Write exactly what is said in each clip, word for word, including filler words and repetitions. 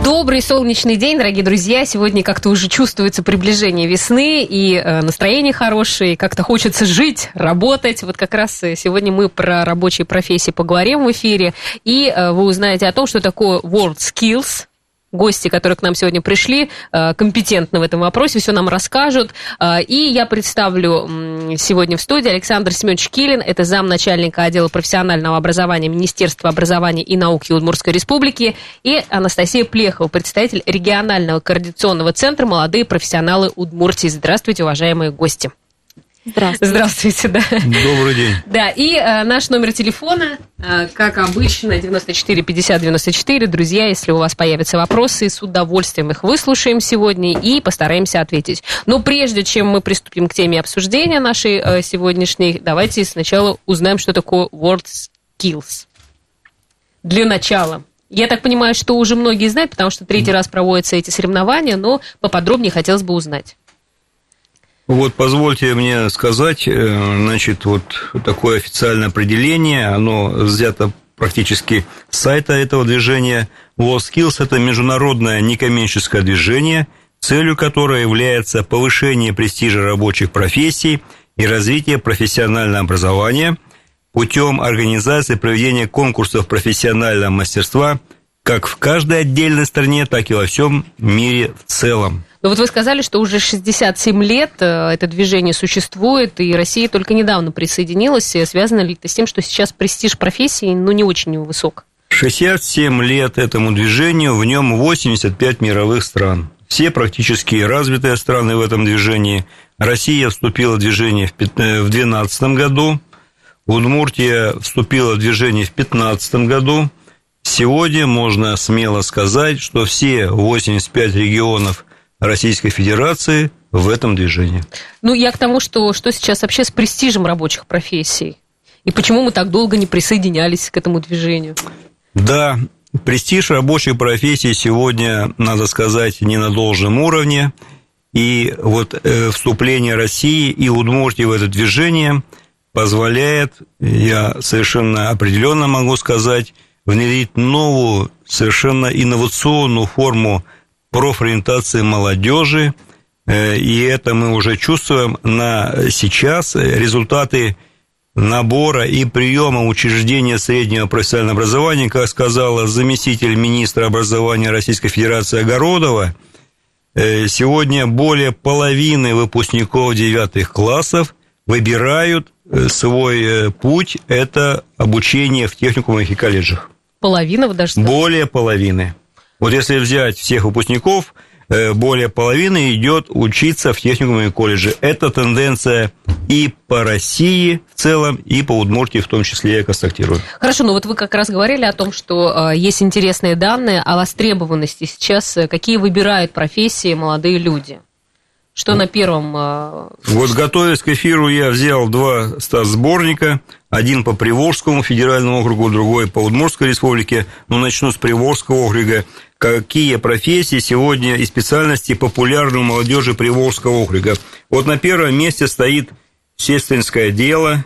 Добрый солнечный день, дорогие друзья. Сегодня как-то уже чувствуется приближение весны, и э, настроение хорошее, и как-то хочется жить, работать. Вот как раз сегодня мы про рабочие профессии поговорим в эфире, и э, вы узнаете о том, что такое WorldSkills. Гости, которые к нам сегодня пришли, компетентны в этом вопросе, все нам расскажут. И я представлю сегодня в студии Александр Семенович Килин, это замначальника отдела профессионального образования Министерства образования и науки Удмуртской Республики, и Анастасия Плехова, представитель регионального координационного центра «Молодые профессионалы Удмуртии». Здравствуйте, уважаемые гости. Здравствуйте. Здравствуйте, да. Добрый день. Да, и э, наш номер телефона, э, как обычно, девяносто четыре пятьдесят девяносто четыре. Друзья, если у вас появятся вопросы, с удовольствием их выслушаем сегодня и постараемся ответить. Но прежде чем мы приступим к теме обсуждения нашей э, сегодняшней, давайте сначала узнаем, что такое WorldSkills. Для начала. Я так понимаю, что уже многие знают, потому что третий раз проводятся эти соревнования, но поподробнее хотелось бы узнать. Вот позвольте мне сказать, значит, вот такое официальное определение, оно взято практически с сайта этого движения. WorldSkills – это международное некоммерческое движение, целью которого является повышение престижа рабочих профессий и развитие профессионального образования путем организации проведения конкурсов профессионального мастерства как в каждой отдельной стране, так и во всем мире в целом. Но вот вы сказали, что уже шестьдесят семь лет это движение существует, и Россия только недавно присоединилась. Связано ли это с тем, что сейчас престиж профессии, ну, не очень высок? шестьдесят семь лет этому движению, в нем восемьдесят пять мировых стран. Все практически развитые страны в этом движении. Россия вступила в движение в две тысячи двенадцатом году, Удмуртия вступила в движение в две тысячи пятнадцатом году. Сегодня можно смело сказать, что все восемьдесят пять регионов Российской Федерации в этом движении. Ну, я к тому, что, что сейчас вообще с престижем рабочих профессий? И почему мы так долго не присоединялись к этому движению? Да, престиж рабочих профессий сегодня, надо сказать, не на должном уровне. И вот э, вступление России и Удмуртии в это движение позволяет, я совершенно определенно могу сказать, внедрить новую, совершенно инновационную форму профориентации молодежи, и это мы уже чувствуем на сейчас. Результаты набора и приема учреждения среднего профессионального образования, как сказала заместитель министра образования Российской Федерации Огородова, сегодня более половины выпускников девятых классов выбирают свой путь, это обучение в техникумах и колледжах. Половина, вы даже сказали? Более половины. Вот если взять всех выпускников, более половины идет учиться в техникуме и колледже. Это тенденция и по России в целом, и по Удмуртии в том числе, я констатирую. Хорошо, но вот вы как раз говорили о том, что есть интересные данные о востребованности сейчас. Какие выбирают профессии молодые люди? Что на первом... Вот, готовясь к эфиру, я взял два сборника. Один по Приволжскому федеральному округу, другой по Удмуртской республике. Но начну с Приволжского округа. Какие профессии сегодня и специальности популярны у молодежи Приволжского округа? Вот на первом месте стоит сестринское дело,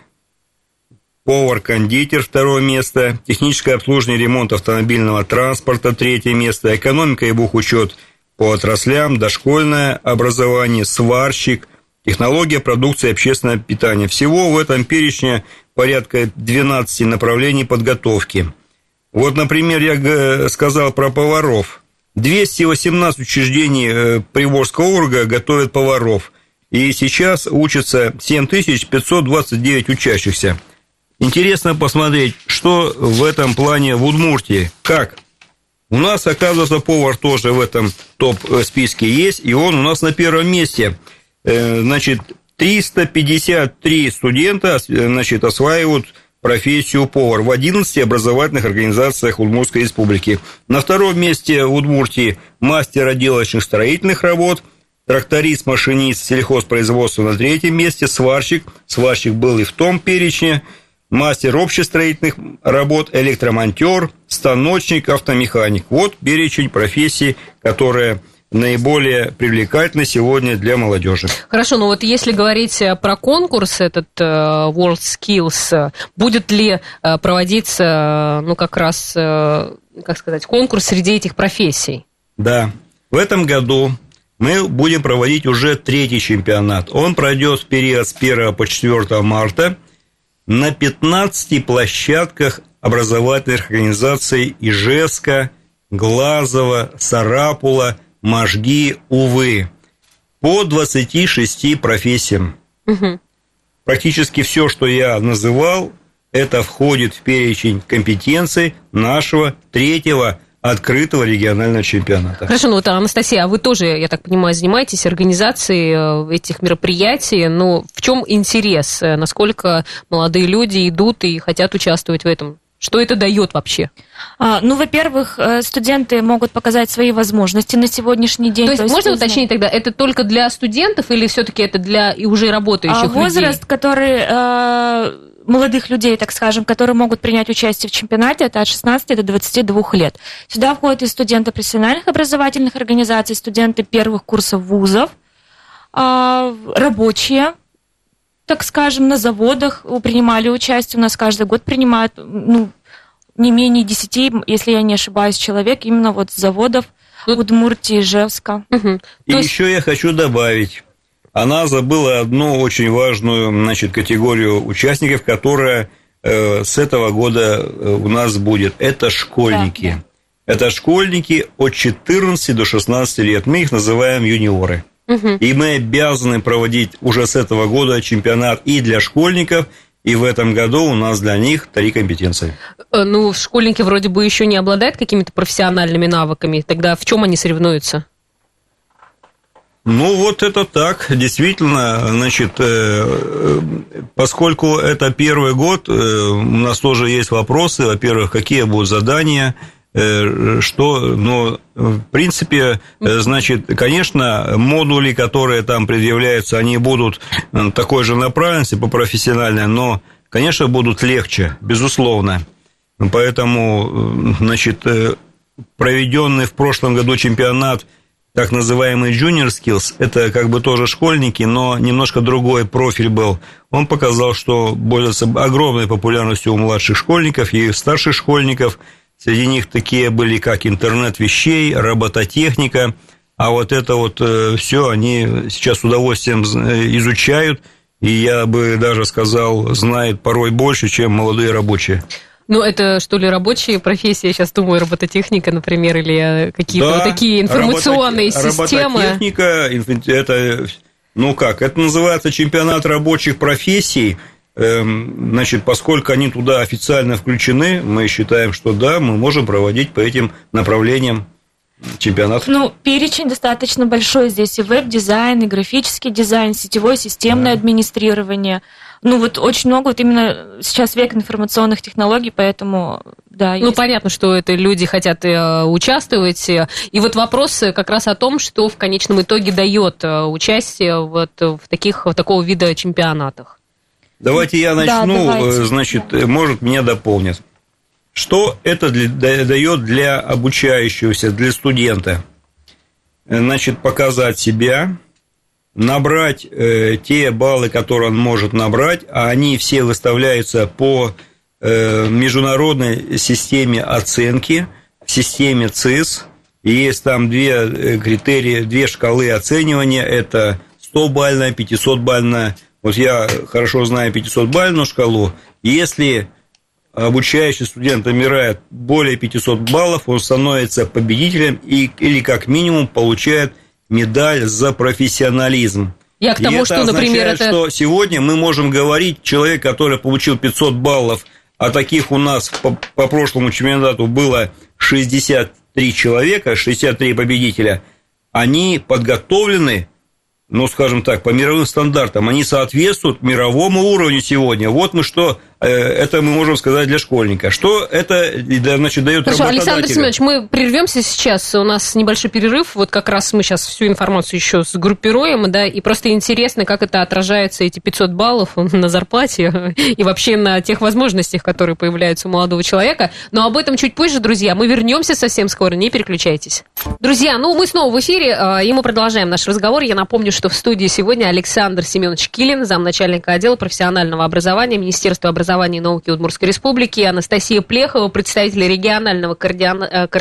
повар-кондитер, второе место, техническое обслуживание и ремонт автомобильного транспорта, третье место, экономика и бухучет по отраслям, дошкольное образование, сварщик, технология продукции общественного питания. Всего в этом перечне порядка двенадцати направлений подготовки. Вот, например, я сказал про поваров. двести восемнадцать учреждений Приволжского округа готовят поваров. И сейчас учатся семь тысяч пятьсот двадцать девять учащихся. Интересно посмотреть, что в этом плане в Удмуртии. Как? У нас, оказывается, повар тоже в этом топ-списке есть, и он у нас на первом месте. Значит, триста пятьдесят три студента, значит, осваивают профессию повар в одиннадцати образовательных организациях Удмуртской республики. На втором месте в Удмуртии мастер отделочных строительных работ, тракторист, машинист сельхозпроизводства на третьем месте, сварщик, сварщик был и в том перечне, мастер общестроительных работ, электромонтер, станочник, автомеханик. Вот перечень профессий, которые наиболее привлекательны сегодня для молодежи. Хорошо, но вот если говорить про конкурс этот WorldSkills, будет ли проводиться, ну, как раз, как сказать, конкурс среди этих профессий? Да, в этом году мы будем проводить уже третий чемпионат. Он пройдет в период с первого по четвёртое марта на пятнадцати площадках образовательных организаций Ижевска, Глазова, Сарапула, Можги, Увы, по двадцати шести профессиям. Угу. Практически все, что я называл, это входит в перечень компетенций нашего третьего открытого регионального чемпионата. Хорошо, ну вот, Анастасия, а вы тоже, я так понимаю, занимаетесь организацией этих мероприятий, но в чем интерес? Насколько молодые люди идут и хотят участвовать в этом? Что это дает вообще? А, ну, во-первых, студенты могут показать свои возможности на сегодняшний день. То есть, то есть можно уточнить тогда, это только для студентов или все-таки это для и уже работающих а, возраст, людей? Возраст, который э, молодых людей, так скажем, которые могут принять участие в чемпионате, это от шестнадцати до двадцати двух лет. Сюда входят и студенты профессиональных образовательных организаций, студенты первых курсов вузов, э, рабочие, так скажем, на заводах принимали участие. У нас каждый год принимают, ну, не менее десяти, если я не ошибаюсь, человек именно вот с заводов Удмуртии, Ижевска. Угу. И есть... еще я хочу добавить. Она забыла одну очень важную, значит, категорию участников, которая э, с этого года у нас будет. Это школьники. Да. Это школьники от четырнадцати до шестнадцати лет. Мы их называем юниоры. Угу. И мы обязаны проводить уже с этого года чемпионат и для школьников, и в этом году у нас для них три компетенции. Ну, школьники вроде бы еще не обладают какими-то профессиональными навыками. Тогда в чем они соревнуются? Ну, вот это так. Действительно, значит, поскольку это первый год, у нас тоже есть вопросы. Во-первых, какие будут задания, что, но в принципе, значит, конечно, модули, которые там предъявляются, они будут такой же направленности по профессиональной, но, конечно, будут легче, безусловно. Поэтому, значит, проведенный в прошлом году чемпионат, так называемый Junior Skills, это как бы тоже школьники, но немножко другой профиль был. Он показал, что пользуется огромной популярностью у младших школьников и старших школьников. Среди них такие были, как интернет вещей, робототехника, а вот это вот все они сейчас с удовольствием изучают, и я бы даже сказал, знают порой больше, чем молодые рабочие. Ну, это что ли рабочие профессии, я сейчас думаю, робототехника, например, или какие-то да, вот такие информационные робототех... системы. Робототехника, это, ну как, это называется чемпионат рабочих профессий. Значит, поскольку они туда официально включены, мы считаем, что да, мы можем проводить по этим направлениям чемпионат. Ну, перечень достаточно большой здесь. И веб-дизайн, и графический дизайн, сетевое системное да. администрирование. Ну, вот очень много, вот именно сейчас век информационных технологий, поэтому, да. Ну, есть. Понятно, что это люди хотят участвовать. И вот вопрос как раз о том, что в конечном итоге дает участие вот в таких, в такого вида чемпионатах. Давайте я начну, да, давайте. Значит, да. может, меня дополнят. Что это для, дает для обучающегося, для студента? Значит, показать себя, набрать э, те баллы, которые он может набрать, а они все выставляются по э, международной системе оценки, системе ЦИС. И есть там две критерии, две шкалы оценивания, это сто-бальная, пятисотбальная. Вот я хорошо знаю пятисотбальную шкалу. Если обучающий студент набирает более пятисот баллов, он становится победителем и, или как минимум получает медаль за профессионализм. Я к тому, и это что, например, означает, это... что сегодня мы можем говорить, человек, который получил пятьсот баллов, а таких у нас по, по прошлому чемпионату было шестьдесят три человека, шестьдесят три победителя, они подготовлены, ну, скажем так, по мировым стандартам, они соответствуют мировому уровню сегодня. Вот мы что, это мы можем сказать для школьника. Что это, значит, дает Хорошо, работодателю? Александр Семенович, мы прервемся сейчас, у нас небольшой перерыв, вот как раз мы сейчас всю информацию еще сгруппируем, да, и просто интересно, как это отражается, эти пятьсот баллов на зарплате и вообще на тех возможностях, которые появляются у молодого человека. Но об этом чуть позже, друзья, мы вернемся совсем скоро, не переключайтесь. Друзья, ну, мы снова в эфире, и мы продолжаем наш разговор. Я напомню, что в студии сегодня Александр Семенович Килин, замначальника отдела профессионального образования Министерства образования и науки Удмуртской Республики, Анастасия Плехова, представитель регионального координа... коорди...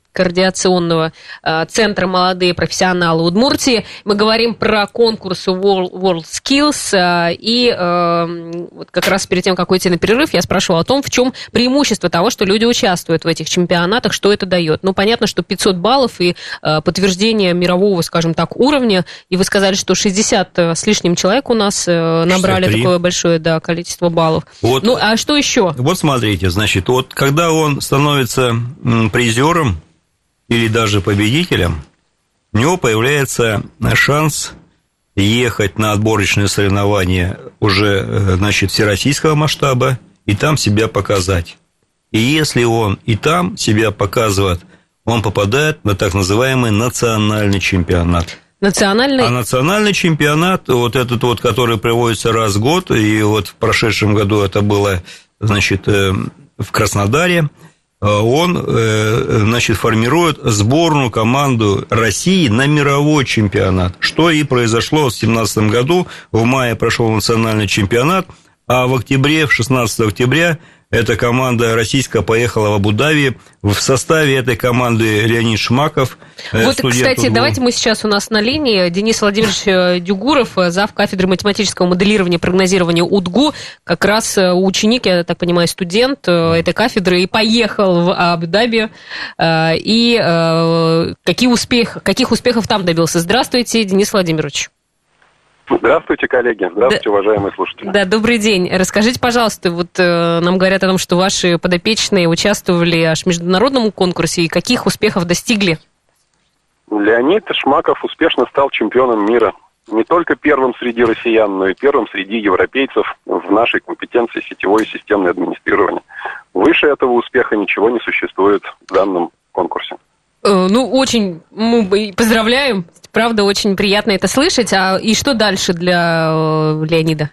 координационного центра «Молодые профессионалы Удмуртии». Мы говорим про конкурс World, World Skills. И э, вот как раз перед тем, как уйти на перерыв, я спрашивала о том, в чем преимущество того, что люди участвуют в этих чемпионатах, что это дает. Ну, понятно, что пятьсот баллов и э, подтверждение мирового, скажем так, уровня. И вы сказали, что шестьдесят с лишним человек у нас э, набрали шестьдесят три. Такое большое, да, количество баллов. Вот, ну, а что еще? Вот смотрите, значит, вот когда он становится призером или даже победителем, у него появляется шанс ехать на отборочные соревнования уже, значит, всероссийского масштаба и там себя показать. И если он и там себя показывает, он попадает на так называемый национальный чемпионат. Национальный... А национальный чемпионат, вот этот вот, который проводится раз в год, и вот в прошедшем году это было, значит, в Краснодаре, он, значит, формирует сборную команду России на мировой чемпионат, что и произошло в две тысячи семнадцатом году. В мае прошел национальный чемпионат, а в октябре, в шестнадцатого октября, эта команда российская поехала в Абу-Даби. В составе этой команды Леонид Шмаков. Вот, кстати, УДГУ. Давайте мы сейчас у нас на линии Денис Владимирович Дюгуров, зав. Кафедры математического моделирования и прогнозирования УДГУ, как раз ученик, я так понимаю, студент этой кафедры, и поехал в Абу-Даби. И какие успех, каких успехов там добился? Здравствуйте, Денис Владимирович. Здравствуйте, коллеги. Здравствуйте, да, уважаемые слушатели. Да, добрый день. Расскажите, пожалуйста, вот э, нам говорят о том, что ваши подопечные участвовали аж в международном конкурсе, и каких успехов достигли? Леонид Шмаков успешно стал чемпионом мира. Не только первым среди россиян, но и первым среди европейцев в нашей компетенции сетевое и системное администрирование. Выше этого успеха ничего не существует в данном конкурсе. Э, ну, очень мы поздравляем. Правда, очень приятно это слышать. А и что дальше для э, Леонида?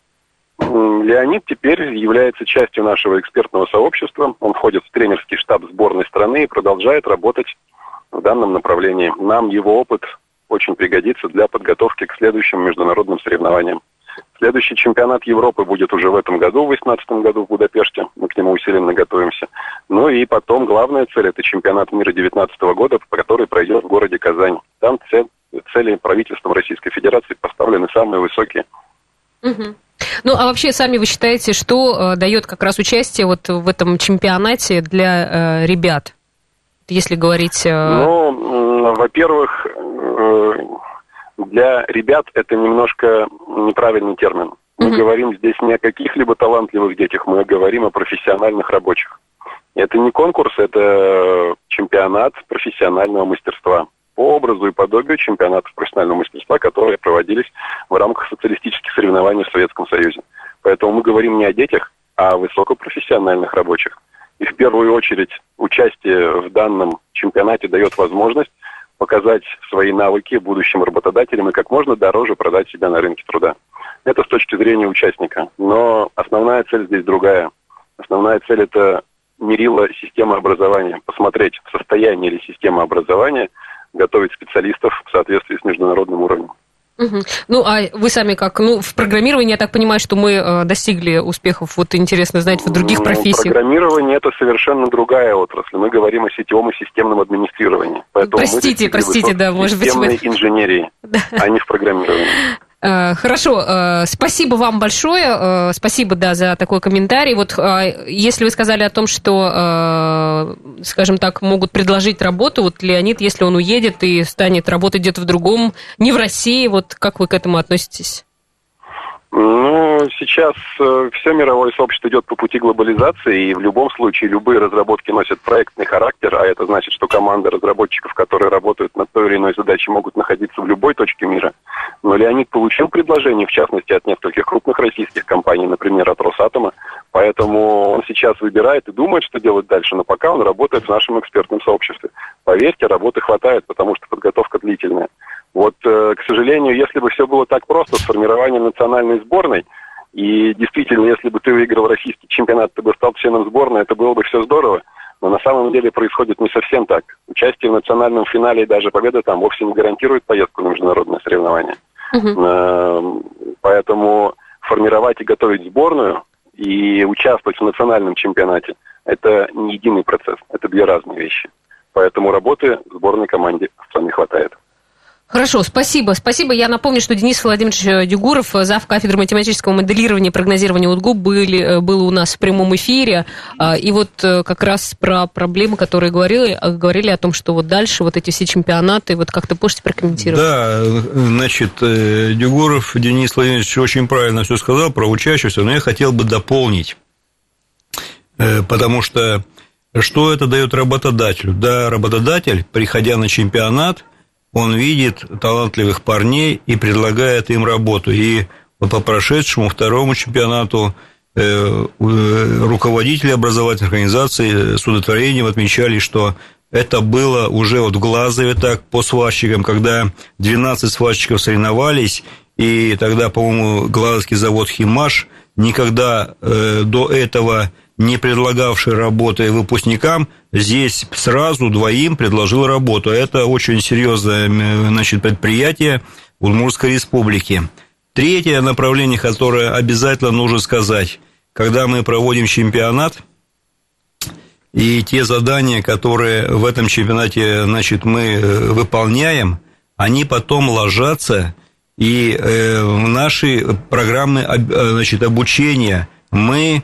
Леонид теперь является частью нашего экспертного сообщества. Он входит в тренерский штаб сборной страны и продолжает работать в данном направлении. Нам его опыт очень пригодится для подготовки к следующим международным соревнованиям. Следующий чемпионат Европы будет уже в этом году, в две тысячи восемнадцатом году в Будапеште. Мы к нему усиленно готовимся. Ну и потом главная цель – это чемпионат мира две тысячи девятнадцатого года, который пройдет в городе Казань. Там цель, цели правительством Российской Федерации поставлены самые высокие. Угу. Ну, а вообще, сами вы считаете, что э, дает как раз участие вот в этом чемпионате для э, ребят? Если говорить... Э... Ну, э, во-первых... Э, Для ребят это немножко неправильный термин. Мы uh-huh. говорим здесь не о каких-либо талантливых детях, мы говорим о профессиональных рабочих. Это не конкурс, это чемпионат профессионального мастерства. По образу и подобию чемпионатов профессионального мастерства, которые проводились в рамках социалистических соревнований в Советском Союзе. Поэтому мы говорим не о детях, а о высокопрофессиональных рабочих. И в первую очередь участие в данном чемпионате дает возможность показать свои навыки будущим работодателям и как можно дороже продать себя на рынке труда. Это с точки зрения участника. Но основная цель здесь другая. Основная цель – это мерило системы образования. Посмотреть, в состоянии ли система образования готовить специалистов в соответствии с международным уровнем. Угу. Ну, а вы сами как? Ну, в программировании, я так понимаю, что мы э, достигли успехов, вот интересно знать, в других ну, профессиях. Программирование – это совершенно другая отрасль. Мы говорим о сетевом и системном администрировании. Поэтому простите, простите, да, может быть, вы... системной инженерии, а не в программировании. Хорошо, спасибо вам большое, спасибо, да, за такой комментарий. Вот если вы сказали о том, что, скажем так, могут предложить работу, вот Леонид, если он уедет и станет работать где-то в другом, не в России, вот как вы к этому относитесь? Ну, сейчас э, все мировое сообщество идет по пути глобализации, и в любом случае любые разработки носят проектный характер, а это значит, что команда разработчиков, которые работают над той или иной задачей, могут находиться в любой точке мира. Но Леонид получил предложение, в частности, от нескольких крупных российских компаний, например, от Росатома, поэтому он сейчас выбирает и думает, что делать дальше, но пока он работает в нашем экспертном сообществе. Поверьте, работы хватает, потому что подготовка длительная. Вот, к сожалению, если бы все было так просто с формированием национальной сборной, и действительно, если бы ты выиграл российский чемпионат, ты бы стал членом сборной, это было бы все здорово, но на самом деле происходит не совсем так. Участие в национальном финале и даже победа там вовсе не гарантирует поездку на международное соревнование. Uh-huh. Поэтому формировать и готовить сборную и участвовать в национальном чемпионате – это не единый процесс, это две разные вещи. Поэтому работы в сборной команде в стране хватает. Хорошо, спасибо. Спасибо. Я напомню, что Денис Владимирович Дюгуров, зав. Кафедры математического моделирования и прогнозирования УДГУ, были, был у нас в прямом эфире. И вот как раз про проблемы, которые говорили, говорили о том, что вот дальше вот эти все чемпионаты, вот как-то можете прокомментировать? Да, значит, Дюгуров Денис Владимирович очень правильно все сказал про учащихся, но я хотел бы дополнить, потому что что это дает работодателю? Да, работодатель, приходя на чемпионат, он видит талантливых парней и предлагает им работу. И по прошедшему второму чемпионату э, руководители образовательных организаций с удовлетворением отмечали, что это было уже вот в Глазове так по сварщикам, когда двенадцать сварщиков соревновались, и тогда, по-моему, Глазовский завод «Химаш» никогда э, до этого не предлагавший работы выпускникам, здесь сразу двоим предложил работу. Это очень серьезное, значит, предприятие Удмуртской республики. Третье направление, которое обязательно нужно сказать, когда мы проводим чемпионат, и те задания, которые в этом чемпионате, значит, мы выполняем, они потом ложатся и в наши программы, значит, обучения. Мы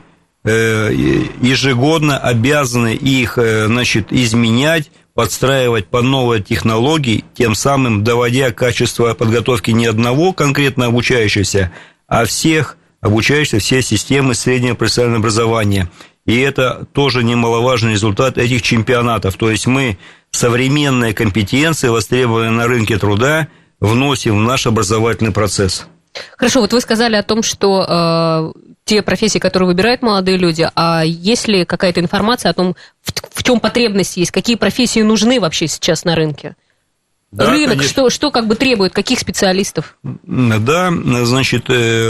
ежегодно обязаны их, значит, изменять, подстраивать под новые технологии, тем самым доводя качество подготовки не одного конкретно обучающегося, а всех обучающихся, все системы среднего профессионального образования. И это тоже немаловажный результат этих чемпионатов. То есть мы современные компетенции, востребованные на рынке труда, вносим в наш образовательный процесс. Хорошо, вот вы сказали о том, что э, те профессии, которые выбирают молодые люди, а есть ли какая-то информация о том, в, в чем потребность есть, какие профессии нужны вообще сейчас на рынке? Да, рынок, что, что как бы требует, каких специалистов? Да, значит,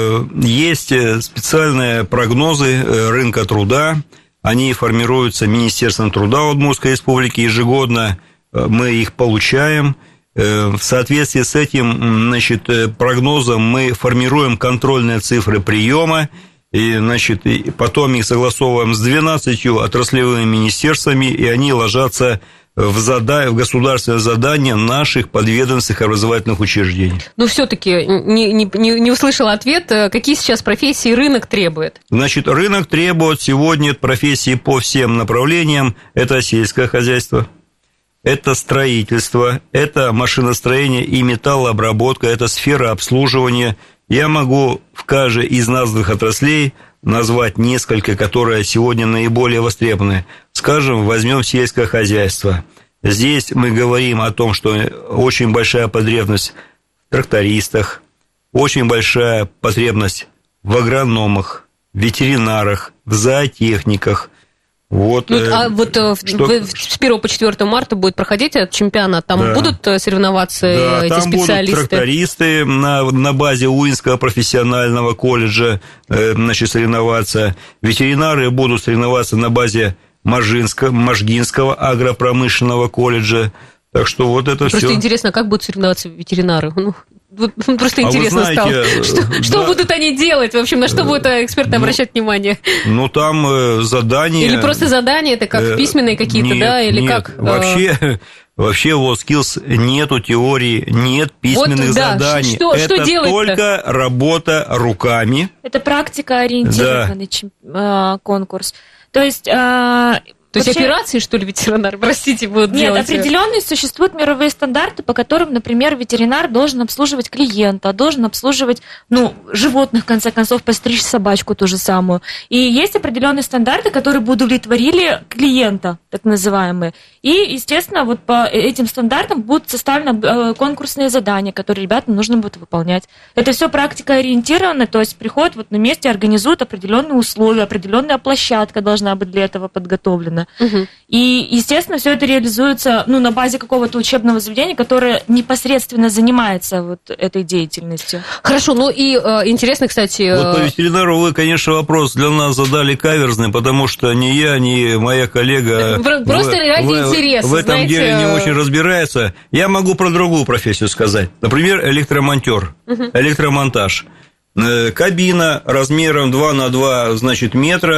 есть специальные прогнозы рынка труда, они формируются Министерством труда Удмуртской республики ежегодно, мы их получаем. В соответствии с этим, значит, прогнозом мы формируем контрольные цифры приема, и, значит, и потом их согласовываем с двенадцатью отраслевыми министерствами, и они ложатся в, зада... в государственное задание наших подведомственных образовательных учреждений. Но все-таки не, не, не услышала ответ, какие сейчас профессии рынок требует? Значит, рынок требует сегодня профессии по всем направлениям. Это сельское хозяйство, это строительство, это машиностроение и металлообработка, это сфера обслуживания. Я могу в каждой из названных отраслей назвать несколько, которые сегодня наиболее востребованы. Скажем, возьмем сельское хозяйство. Здесь мы говорим о том, что очень большая потребность в трактористах, очень большая потребность в агрономах, в ветеринарах, в зоотехниках. Вот, ну, а вот что, вы, с первого по четвёртое марта будет проходить этот чемпионат, там да. будут соревноваться да, эти там специалисты? Будут трактористы на, на базе Уинского профессионального колледжа, значит, соревноваться, ветеринары будут соревноваться на базе Можинского, Можгинского агропромышленного колледжа, так что вот это все. Просто интересно, как будут соревноваться ветеринары? Ну, просто а интересно знаете, стало. Что, да. что будут они делать? В общем, на что будут эксперты ну, обращать внимание? Ну, там задания... Или просто задания, это как письменные какие-то, нет, да? Или нет. как? Вообще, вообще в WorldSkills нету теории, нет письменных вот, да. заданий. Что, это что только работа руками. Это практика-ориентированный да. конкурс. То есть... То есть Вообще... операции, что ли, ветеринар, простите, будут Нет, делать? Нет, определенные существуют мировые стандарты, по которым, например, ветеринар должен обслуживать клиента, должен обслуживать, ну, животных, в конце концов, постричь собачку ту же самую. И есть определенные стандарты, которые бы удовлетворили клиента, так называемые. И, естественно, вот по этим стандартам будут составлены конкурсные задания, которые ребятам нужно будет выполнять. Это все практика ориентирована, то есть приходят вот на месте, организуют определенные условия, определенная площадка должна быть для этого подготовлена. Угу. И, естественно, все это реализуется ну, на базе какого-то учебного заведения, которое непосредственно занимается вот этой деятельностью. Хорошо, ну и э, интересно, кстати... Вот по ветеринару вы, конечно, вопрос для нас задали каверзный, потому что ни я, ни моя коллега... Просто в, ради в, интереса, в этом знаете... деле не очень разбирается. Я могу про другую профессию сказать. Например, электромонтер, угу. электромонтаж. Кабина размером два на два, значит, метра,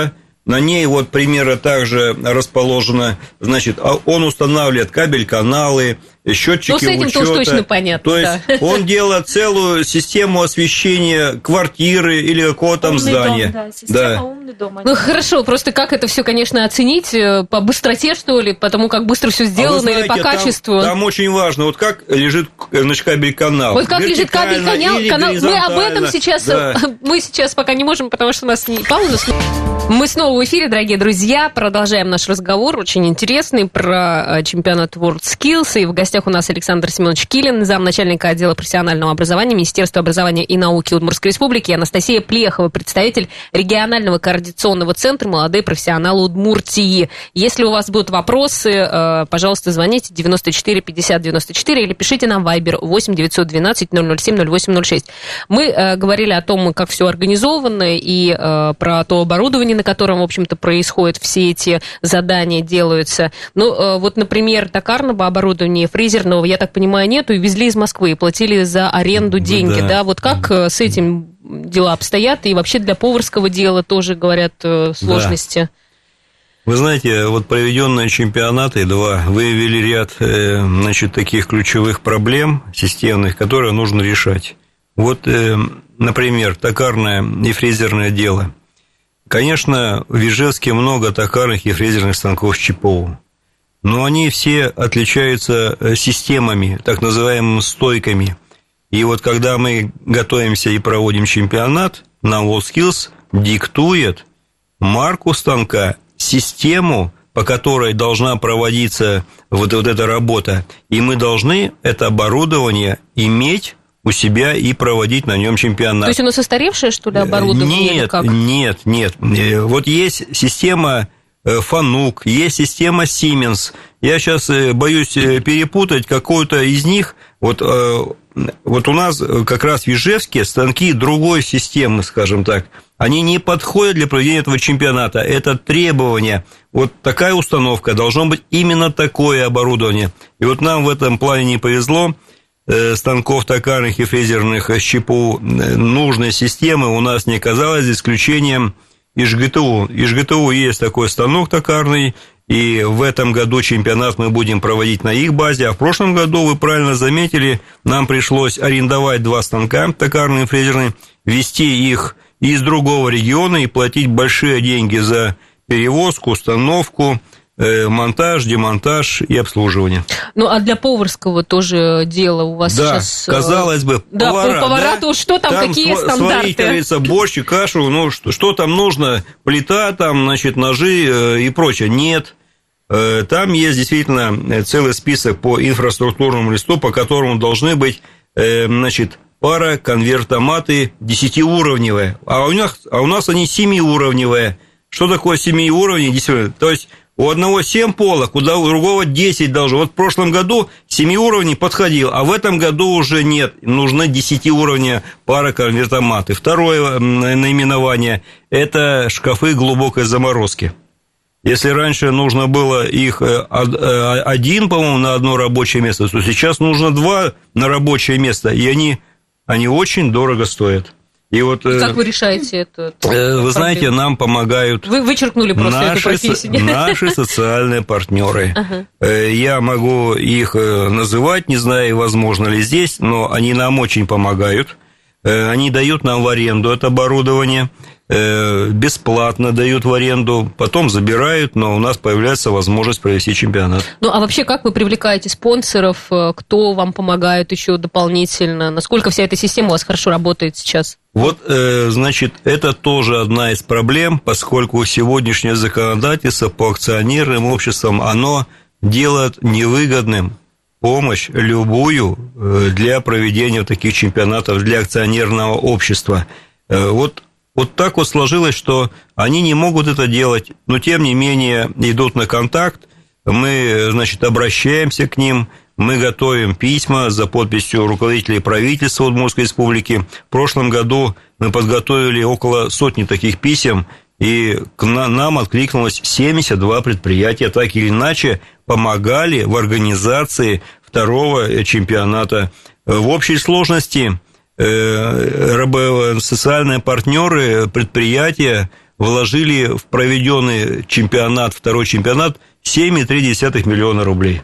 на ней вот примерно также расположено, значит, он устанавливает кабель-каналы, счетчики учета. Ну, с этим-то уж точно понятно. То есть да. он делает целую систему освещения квартиры или какого-то там здания. Дом, да, система да. умный дом. Ну, хорошо, просто как это все, конечно, оценить по быстроте, что ли, потому как быстро все сделано, а знаете, или по качеству? Там, там очень важно, вот как лежит, значит, кабель-канал. Вот как лежит кабель-канал, канал, мы об этом сейчас, да. мы сейчас пока не можем, потому что у нас не пауза. Мы снова в эфире, дорогие друзья, продолжаем наш разговор, очень интересный, про чемпионат WorldSkills, и в гостях у нас Александр Семенович Килин, замначальника отдела профессионального образования Министерства образования и науки Удмуртской Республики, и Анастасия Плехова, представитель регионального координационного центра «Молодые профессионалы Удмуртии». Если у вас будут вопросы, пожалуйста, звоните девяносто четыре пятьдесят девяносто четыре или пишите нам в Viber восемь девятьсот двенадцать ноль ноль семь ноль восемь ноль шесть. Мы говорили о том, как все организовано, и про то оборудование, на котором, в общем-то, происходят все эти задания, делаются. Ну, вот, например, токарного оборудования, фрезерного, я так понимаю, нету, и везли из Москвы, и платили за аренду деньги, да? да? Вот как с этим дела обстоят? И вообще для поварского дела тоже, говорят, сложности. Да. Вы знаете, вот проведенные чемпионаты два выявили ряд, значит, таких ключевых проблем системных, которые нужно решать. Вот, например, токарное и фрезерное дело. Конечно, в Ижевске много токарных и фрезерных станков ЧПО, но они все отличаются системами, так называемыми стойками. И вот когда мы готовимся и проводим чемпионат, нам WorldSkills диктует марку станка, систему, по которой должна проводиться вот, вот эта работа, и мы должны это оборудование иметь у себя и проводить на нем чемпионат. То есть оно состаревшее, что ли, оборудование? Нет, нет, нет. Вот есть система Фанук, есть система Siemens. Я сейчас боюсь перепутать какую-то из них. Вот, вот у нас как раз в Ижевске станки другой системы, скажем так. Они не подходят для проведения этого чемпионата. Это требование. Вот такая установка, должно быть именно такое оборудование. И вот нам в этом плане не повезло. Станков токарных и фрезерных ЧПУ нужной системы у нас не оказалось, за исключением ИЖГТУ. ИЖГТУ есть такой станок токарный, и в этом году чемпионат мы будем проводить на их базе, а в прошлом году, вы правильно заметили, нам пришлось арендовать два станка, токарные и фрезерные, везти их из другого региона и платить большие деньги за перевозку, установку, монтаж, демонтаж и обслуживание. Ну, а для поварского тоже дело у вас да, сейчас... казалось бы, да, повара, повара, да? Что там, там какие св- стандарты? Сварить, говорится, борщ и кашу, ну, что, что там нужно, плита, там, значит, ножи э, и прочее. Нет. Э, там есть действительно целый список по инфраструктурному листу, по которому должны быть, э, значит, пара конвертоматы десятиуровневые, а у нас, а у нас они семиуровневые. Что такое семиуровневые? Действительно, то есть у одного семь полок, у другого десять должно. Вот в прошлом году семиуровневый подходил, а в этом году уже нет. Нужны десятиуровневые пара конвертоматы. Второе наименование – это шкафы глубокой заморозки. Если раньше нужно было их один, по-моему, на одно рабочее место, то сейчас нужно два на рабочее место, и они, они очень дорого стоят. И вот, как вы решаете это? Вы проблему? Знаете, нам помогают... Вы вычеркнули просто наши, эту профессию. Наши социальные партнеры. Ага. Я могу их называть, не знаю, возможно ли здесь, но они нам очень помогают. Они дают нам в аренду это оборудование, бесплатно дают в аренду, потом забирают, но у нас появляется возможность провести чемпионат. Ну, а вообще, как вы привлекаете спонсоров? Кто вам помогает еще дополнительно? Насколько вся эта система у вас хорошо работает сейчас? Вот, значит, это тоже одна из проблем, поскольку сегодняшнее законодательство по акционерным обществам, оно делает невыгодным помощь любую для проведения таких чемпионатов для акционерного общества. Вот, вот так вот сложилось, что они не могут это делать, но тем не менее идут на контакт, мы, значит, обращаемся к ним, мы готовим письма за подписью руководителей правительства Удмуртской Республики. В прошлом году мы подготовили около сотни таких писем, и к нам откликнулось семьдесят два предприятия, так или иначе помогали в организации второго чемпионата. В общей сложности социальные партнеры, предприятия вложили в проведенный чемпионат, второй чемпионат, семь целых три десятых миллиона рублей.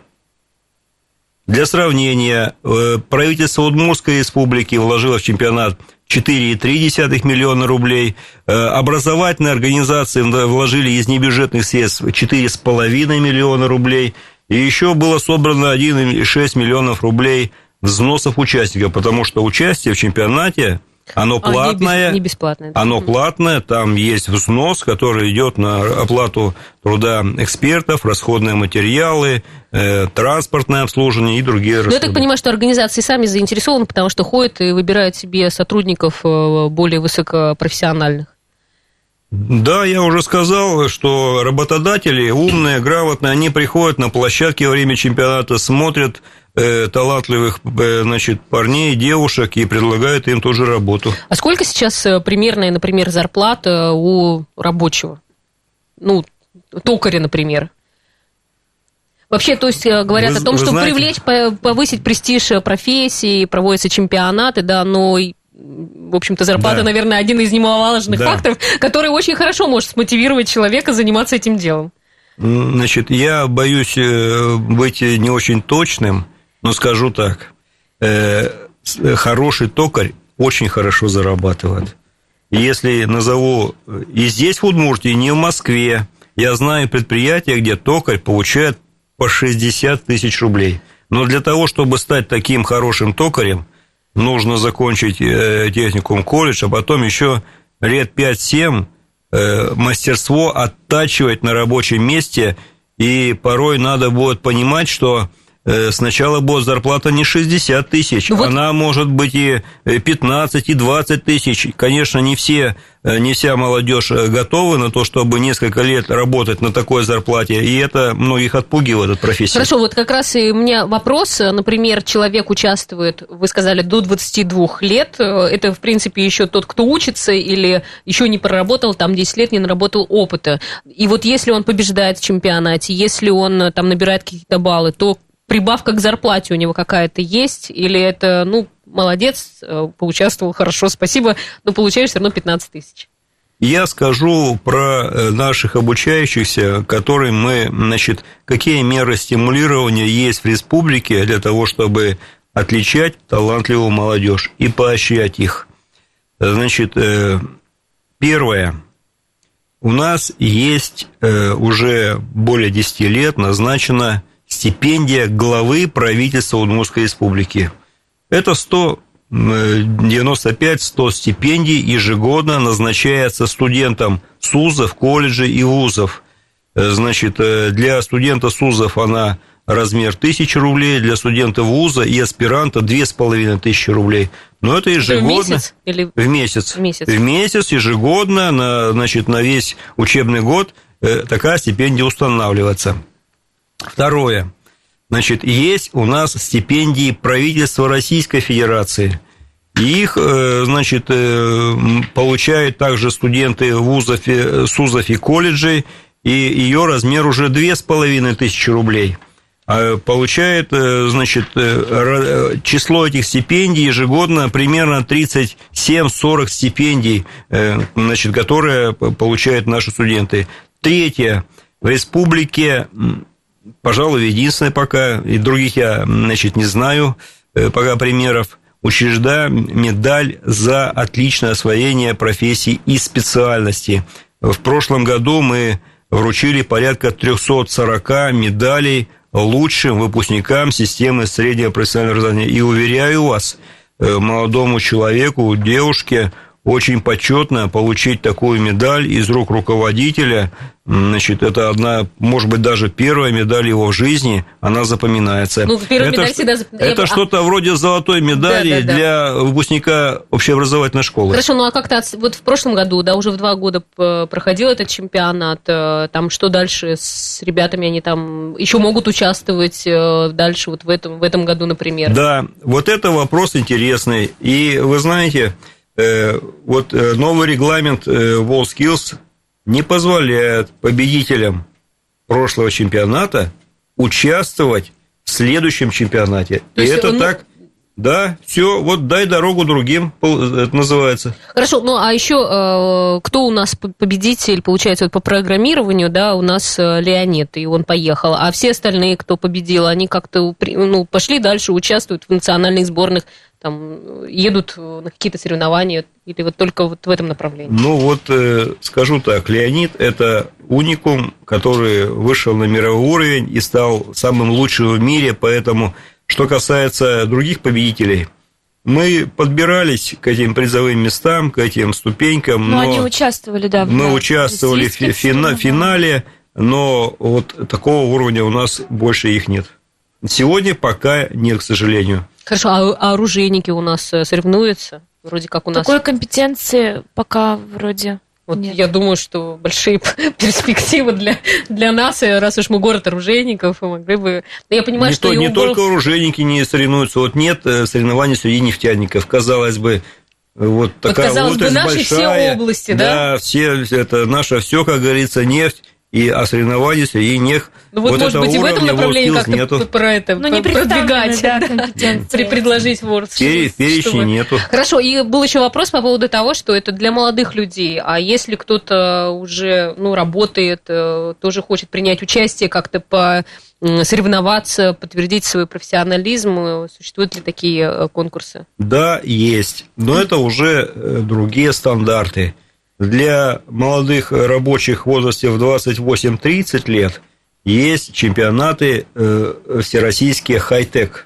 Для сравнения, правительство Удмуртской республики вложило в чемпионат четыре целых три десятых миллиона рублей, образовательные организации вложили из небюджетных средств четыре целых пять десятых миллиона рублей, и еще было собрано один целых шесть десятых миллионов рублей взносов участников, потому что участие в чемпионате, оно платное, а, не бесплатное, да. Оно платное, там есть взнос, который идет на оплату труда экспертов, расходные материалы, э, транспортное обслуживание и другие расходы. Но я так понимаю, что организации сами заинтересованы, потому что ходят и выбирают себе сотрудников более высокопрофессиональных. Да, я уже сказал, что работодатели умные, грамотные, они приходят на площадки во время чемпионата, смотрят э, талантливых э, значит, парней, девушек и предлагают им тоже работу. А сколько сейчас примерная, например, зарплата у рабочего? Ну, токаря, например. Вообще, то есть говорят вы, о том, что знаете... привлечь, повысить престиж профессии, проводятся чемпионаты, да, но... В общем-то, зарплата, да. наверное, один из немаловажных да. факторов, который очень хорошо может смотивировать человека заниматься этим делом. Значит, я боюсь быть не очень точным, но скажу так. Хороший токарь очень хорошо зарабатывает. Если назову и здесь, в Удмуртии, не в Москве, я знаю предприятия, где токарь получает по шестьдесят тысяч рублей. Но для того, чтобы стать таким хорошим токарем, нужно закончить техникум, колледж, а потом еще лет пять-семь мастерство оттачивать на рабочем месте, и порой надо будет понимать, что сначала будет зарплата не шестьдесят тысяч, вот. Она может быть и пятнадцать, и двадцать тысяч. Конечно, не все, не вся молодежь готова на то, чтобы несколько лет работать на такой зарплате, и это многих отпугивает от профессии. Хорошо, вот как раз и у меня вопрос. Например, человек участвует, вы сказали, до двадцати двух лет. Это, в принципе, еще тот, кто учится или еще не проработал, там десять лет не наработал опыта. И вот если он побеждает в чемпионате, если он там набирает какие-то баллы, то прибавка к зарплате у него какая-то есть? Или это, ну, молодец, поучаствовал хорошо, спасибо, но получаешь все равно пятнадцать тысяч? Я скажу про наших обучающихся, которым мы, значит, какие меры стимулирования есть в республике для того, чтобы отличать талантливую молодежь и поощрять их. Значит, первое. У нас есть уже более десяти лет назначена стипендия главы правительства Удмуртской республики. Это сто девяносто пять - сто стипендий ежегодно назначается студентам СУЗов, колледжей и вузов. Значит, для студента СУЗов она размер тысяча рублей, для студента вуза и аспиранта две с половиной тысячи рублей. Но это ежегодно. Это в месяц? Или... В месяц. В месяц. В месяц ежегодно, на, значит, на весь учебный год такая стипендия устанавливается. Второе. Значит, есть у нас стипендии правительства Российской Федерации. Их, значит, получают также студенты вузов, СУЗов и колледжей, и ее размер уже две с половиной тысячи рублей. Получает, значит, число этих стипендий ежегодно примерно тридцать семь - сорок стипендий, значит, которые получают наши студенты. Третье. В республике... Пожалуй, единственное пока, и других я, значит, не знаю, пока примеров, учреждаю медаль за отличное освоение профессий и специальностей. В прошлом году мы вручили порядка триста сорок медалей лучшим выпускникам системы среднего профессионального образования. И уверяю вас, молодому человеку, девушке, очень почетно получить такую медаль из рук руководителя. Значит, это одна, может быть, даже первая медаль его в жизни, она запоминается. Ну, первая это медаль всегда... это что-то вроде золотой медали, да, да, для да. выпускника общеобразовательной школы. Хорошо, ну а как-то вот в прошлом году, да, уже в два года проходил этот чемпионат, там что дальше с ребятами, они там еще могут участвовать дальше вот в этом, в этом году, например? Да, вот это вопрос интересный. И вы знаете... Вот новый регламент WorldSkills не позволяет победителям прошлого чемпионата участвовать в следующем чемпионате. То и есть это он... так Да, все, вот дай дорогу другим, это называется. Хорошо, ну а еще э, кто у нас победитель, получается, вот по программированию, да, у нас Леонид, и он поехал, а все остальные, кто победил, они как-то ну, пошли дальше, участвуют в национальных сборных, там, едут на какие-то соревнования, или вот только вот в этом направлении? Ну вот, э, скажу так, Леонид – это уникум, который вышел на мировой уровень и стал самым лучшим в мире, поэтому... Что касается других победителей, мы подбирались к этим призовым местам, к этим ступенькам. Но, но они участвовали, да. Мы да, участвовали в фина- финале, но вот такого уровня у нас больше их нет. Сегодня пока нет, к сожалению. Хорошо, а, а оружейники у нас соревнуются? Вроде как у нас... Такой компетенции пока вроде... Вот Нет. Я думаю, что большие перспективы для, для нас, раз уж мы город оружейников, могли бы... Но я понимаю, не что... То, не убор... только оружейники не соревнуются. Вот нет соревнований среди нефтяников. Казалось бы, вот такая вот, казалось бы, наши большая, все области, да? Да, все, это наше все, как говорится, нефть. И о соревновании среди них ну, вот, вот может быть, и в этом направлении как-то нету. про это ну, не продвигать, да, при предложить WordSkills. В перечне нету. Хорошо, и был еще вопрос по поводу того, что это для молодых людей, а если кто-то уже ну, работает, тоже хочет принять участие, как-то по соревноваться, подтвердить свой профессионализм, существуют ли такие конкурсы? Да, есть, но это уже другие стандарты. Для молодых рабочих в возрасте в двадцать восемь - тридцать лет есть чемпионаты э, всероссийские хай-тек.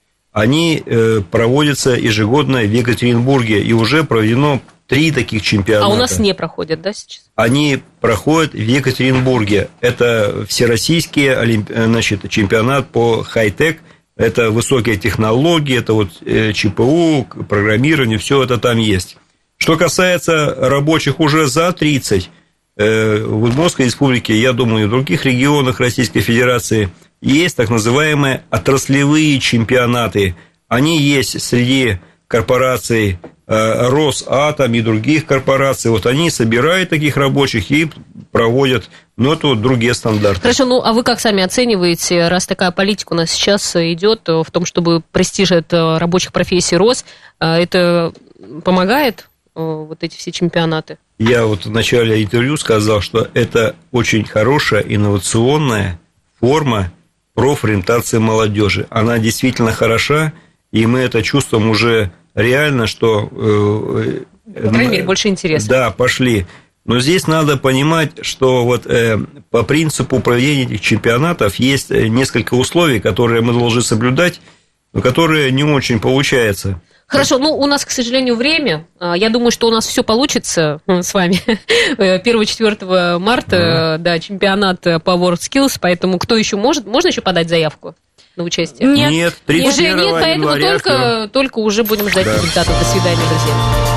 Они э, проводятся ежегодно в Екатеринбурге, и уже проведено три таких чемпионата. А у нас не проходят, да, сейчас? Они проходят в Екатеринбурге. Это всероссийский значит, чемпионат по хай-тек. Это высокие технологии, это вот ЧПУ, программирование, все это там есть. Что касается рабочих уже за тридцать, в Удмуртской республике, я думаю, и в других регионах Российской Федерации есть так называемые отраслевые чемпионаты. Они есть среди корпораций Росатом и других корпораций. Вот они собирают таких рабочих и проводят, но это вот другие стандарты. Хорошо, ну а вы как сами оцениваете, раз такая политика у нас сейчас идет в том, чтобы престиж рабочих профессий рос, это помогает? Вот эти все чемпионаты? Я вот в начале интервью сказал, что это очень хорошая инновационная форма профориентации молодежи. Она действительно хороша, и мы это чувствуем уже реально, что... По крайней мере, больше интереса. Да, пошли. Но здесь надо понимать, что вот э, по принципу проведения этих чемпионатов есть несколько условий, которые мы должны соблюдать, но которые не очень получается. Хорошо, ну, у нас, к сожалению, время. Я думаю, что у нас все получится с вами. первого-четвёртого марта, да. да, чемпионат по WordSkills, поэтому кто еще может? Можно еще подать заявку на участие? Нет, нет, уже нет, поэтому только, только уже будем ждать да. результатов. До свидания, друзья.